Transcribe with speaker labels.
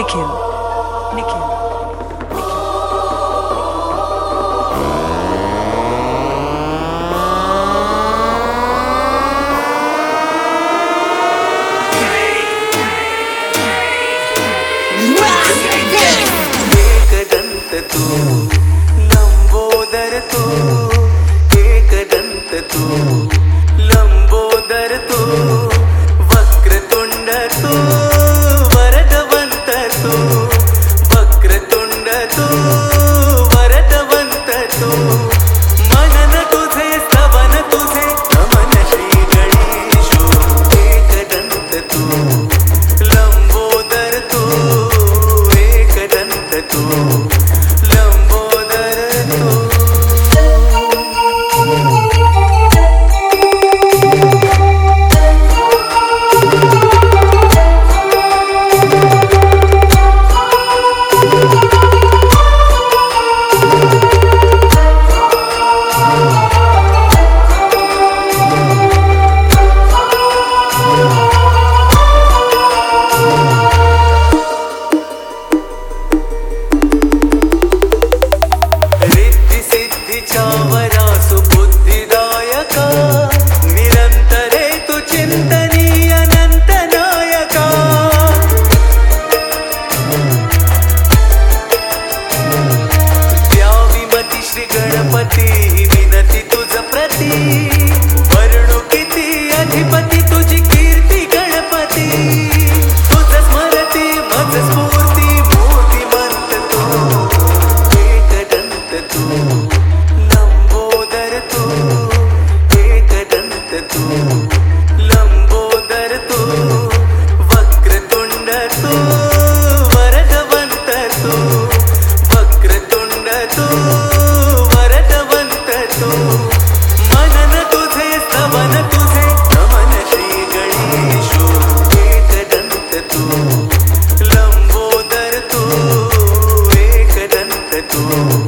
Speaker 1: निखिल निखिल
Speaker 2: एकदंत तू लंबोदर तू एकदंत तू लंबोदर तू वक्रतुंड तू वरदवंत तू वक्रतुंड तू वरदवंत तू मनन तुझे स्तवन तुझे नमन श्री गणेशो एकदंत तू लंबोदर तू एकदंत तू लंबोदर तू वरा सुबुद्धिदायका निरंतरे तु चिंतनीय अनंत नायका द्याविमती श्री गणपती विनती तुझ प्रती वर्णु किती अधिपती तुझी कीर्ती गणपती तुझ स्मरती मज स्फूर्ती मूर्तिमंत तू एकदंत तू लंबोदर तू एकदंत तू लंबोदर तू वक्रतुंड तू वरदवंत तू वक्रतुंड तू वरदवंत तू मनन तुझे स्तवन तुझे नमन श्री गणेशो एकदंत तू लंबोदर तू एकदंत तू